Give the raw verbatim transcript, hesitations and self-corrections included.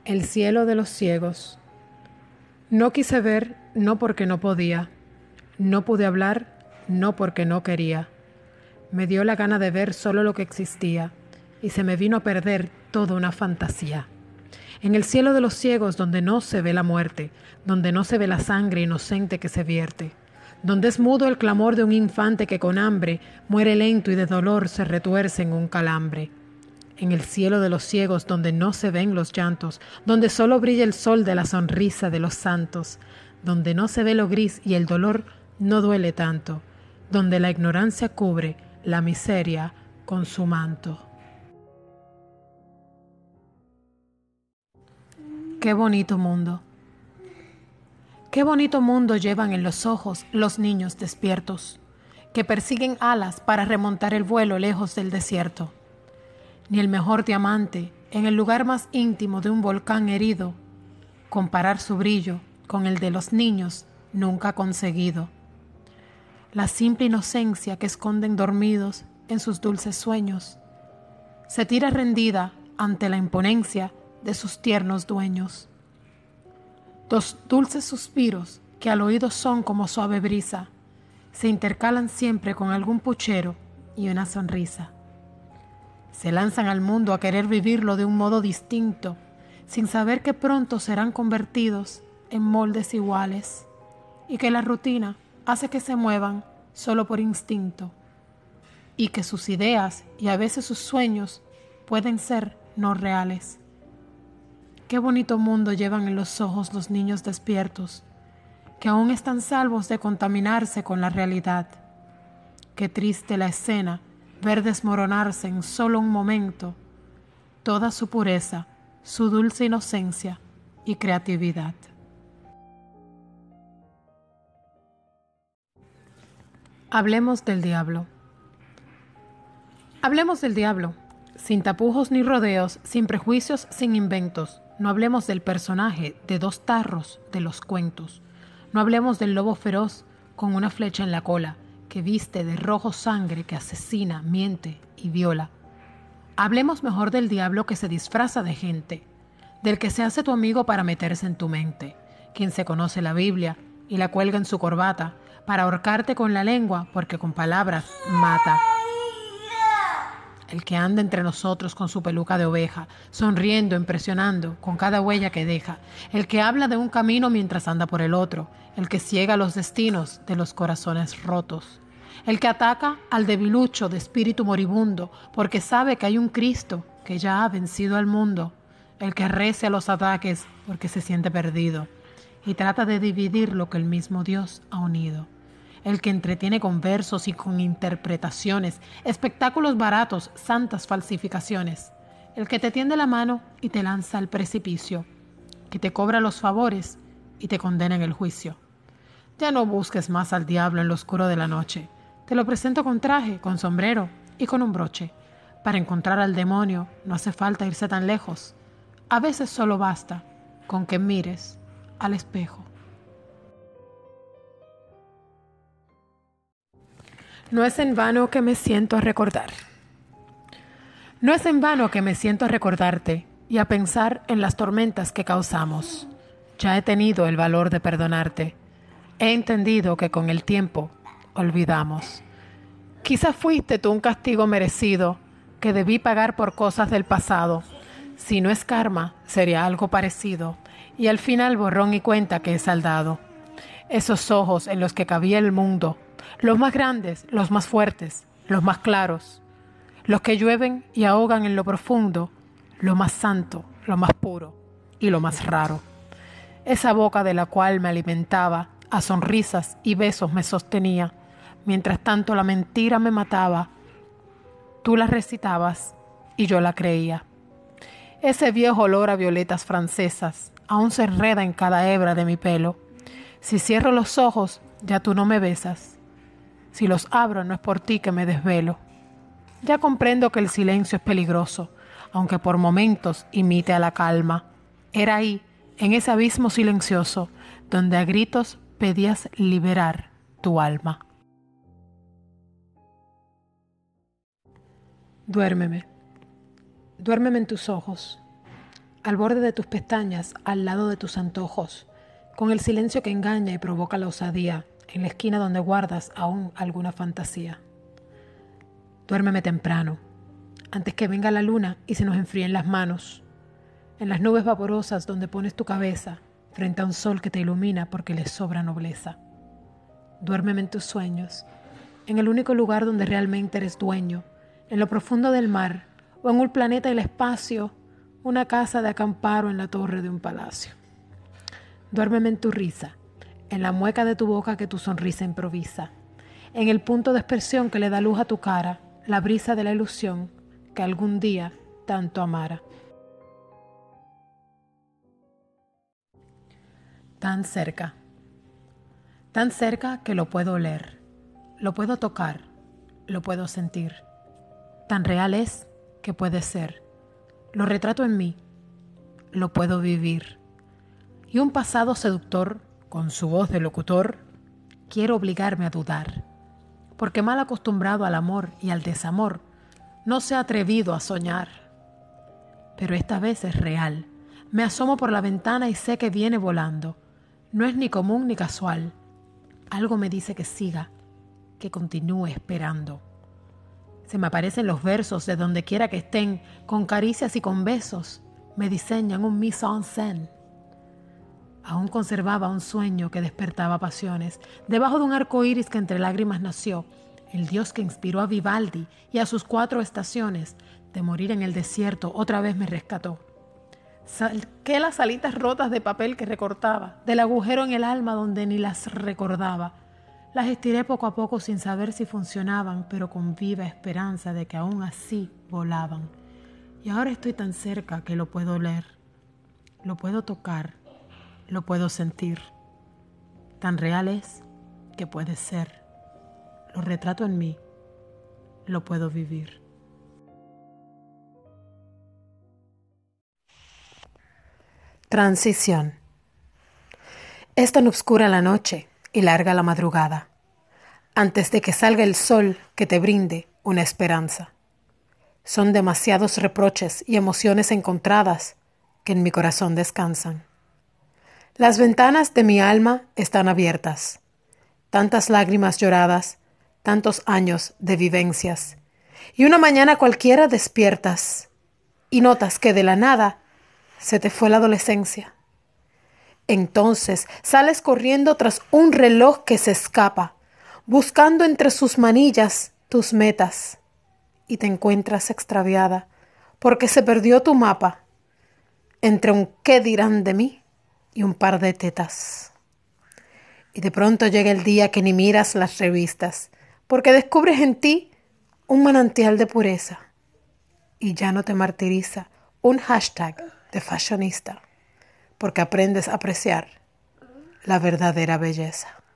El cielo de los ciegos. No quise ver, no porque no podía. No pude hablar, no porque no quería. Me dio la gana de ver solo lo que existía, y se me vino a perder toda una fantasía. En el cielo de los ciegos, donde no se ve la muerte, donde no se ve la sangre inocente que se vierte, donde es mudo el clamor de un infante que con hambre muere lento y de dolor se retuerce en un calambre. En el cielo de los ciegos, donde no se ven los llantos, donde solo brilla el sol de la sonrisa de los santos, donde no se ve lo gris y el dolor no duele tanto, donde la ignorancia cubre la miseria con su manto. Qué bonito mundo. Qué bonito mundo llevan en los ojos los niños despiertos, que persiguen alas para remontar el vuelo lejos del desierto. Ni el mejor diamante, en el lugar más íntimo de un volcán herido, comparar su brillo con el de los niños nunca ha conseguido. La simple inocencia que esconden dormidos en sus dulces sueños, se tira rendida ante la imponencia de sus tiernos dueños. Dos dulces suspiros que al oído son como suave brisa, se intercalan siempre con algún puchero y una sonrisa. Se lanzan al mundo a querer vivirlo de un modo distinto, sin saber que pronto serán convertidos en moldes iguales y que la rutina hace que se muevan solo por instinto y que sus ideas y a veces sus sueños pueden ser no reales. Qué bonito mundo llevan en los ojos los niños despiertos, que aún están salvos de contaminarse con la realidad. Qué triste la escena ver desmoronarse en solo un momento toda su pureza, su dulce inocencia y creatividad. Hablemos del diablo. Hablemos del diablo, sin tapujos ni rodeos, sin prejuicios, sin inventos. No hablemos del personaje de dos tarros de los cuentos. No hablemos del lobo feroz con una flecha en la cola, que viste de rojo sangre, que asesina, miente y viola. Hablemos mejor del diablo que se disfraza de gente, del que se hace tu amigo para meterse en tu mente, quien se conoce la Biblia y la cuelga en su corbata para ahorcarte con la lengua porque con palabras mata. El que anda entre nosotros con su peluca de oveja, sonriendo, impresionando, con cada huella que deja. El que habla de un camino mientras anda por el otro. El que ciega los destinos de los corazones rotos. El que ataca al debilucho de espíritu moribundo, porque sabe que hay un Cristo que ya ha vencido al mundo. El que recia los ataques porque se siente perdido y trata de dividir lo que el mismo Dios ha unido. El que entretiene con versos y con interpretaciones, espectáculos baratos, santas falsificaciones. El que te tiende la mano y te lanza al precipicio, que te cobra los favores y te condena en el juicio. Ya no busques más al diablo en lo oscuro de la noche. Te lo presento con traje, con sombrero y con un broche. Para encontrar al demonio no hace falta irse tan lejos. A veces solo basta con que mires al espejo. No es en vano que me siento a recordar. No es en vano que me siento a recordarte y a pensar en las tormentas que causamos. Ya he tenido el valor de perdonarte. He entendido que con el tiempo olvidamos. Quizás fuiste tú un castigo merecido que debí pagar por cosas del pasado. Si no es karma, sería algo parecido. Y al final borrón y cuenta que he saldado. Esos ojos en los que cabía el mundo, los más grandes, los más fuertes, los más claros, los que llueven y ahogan en lo profundo, lo más santo, lo más puro y lo más raro. Esa boca de la cual me alimentaba, a sonrisas y besos me sostenía, mientras tanto la mentira me mataba. Tú la recitabas y yo la creía. Ese viejo olor a violetas francesas aún se enreda en cada hebra de mi pelo. Si cierro los ojos, ya tú no me besas. Si los abro, no es por ti que me desvelo. Ya comprendo que el silencio es peligroso, aunque por momentos imite a la calma. Era ahí, en ese abismo silencioso, donde a gritos pedías liberar tu alma. Duérmeme. Duérmeme en tus ojos. al borde de tus pestañas, al lado de tus antojos, con el silencio que engaña y provoca la osadía, en la esquina donde guardas aún alguna fantasía. Duérmeme temprano, antes que venga la luna y se nos enfríen las manos, en las nubes vaporosas donde pones tu cabeza, frente a un sol que te ilumina porque le sobra nobleza. Duérmeme en tus sueños, en el único lugar donde realmente eres dueño, en lo profundo del mar o en un planeta del espacio, una casa de acampar o en la torre de un palacio. Duérmeme en tu risa, en la mueca de tu boca que tu sonrisa improvisa, en el punto de expresión que le da luz a tu cara, la brisa de la ilusión que algún día tanto amara. Tan cerca, tan cerca que lo puedo oler, lo puedo tocar, lo puedo sentir. Tan real es que puede ser. Lo retrato en mí, lo puedo vivir. Y un pasado seductor, con su voz de locutor, quiere obligarme a dudar, porque mal acostumbrado al amor y al desamor, no se ha atrevido a soñar. Pero esta vez es real. Me asomo por la ventana y sé que viene volando. No es ni común ni casual. Algo me dice que siga, que continúe esperando. Se me aparecen los versos de donde quiera que estén, con caricias y con besos, me diseñan un mise en scène. Aún conservaba un sueño que despertaba pasiones, debajo de un arco iris que entre lágrimas nació, el Dios que inspiró a Vivaldi y a sus cuatro estaciones, de morir en el desierto otra vez me rescató. Saqué las alitas rotas de papel que recortaba, del agujero en el alma donde ni las recordaba. Las estiré poco a poco sin saber si funcionaban, pero con viva esperanza de que aún así volaban. Y ahora estoy tan cerca que lo puedo oler, lo puedo tocar, lo puedo sentir. Tan real es que puede ser. Lo retrato en mí, lo puedo vivir. Transición. Es tan oscura la noche y larga la madrugada, antes de que salga el sol que te brinde una esperanza. Son demasiados reproches y emociones encontradas que en mi corazón descansan. Las ventanas de mi alma están abiertas, tantas lágrimas lloradas, tantos años de vivencias, y una mañana cualquiera despiertas y notas que de la nada se te fue la adolescencia. Entonces sales corriendo tras un reloj que se escapa, buscando entre sus manillas tus metas, y te encuentras extraviada porque se perdió tu mapa entre un qué dirán de mí y un par de tetas. Y de pronto llega el día que ni miras las revistas, porque descubres en ti un manantial de pureza y ya no te martiriza un hashtag de fashionista, porque aprendes a apreciar la verdadera belleza.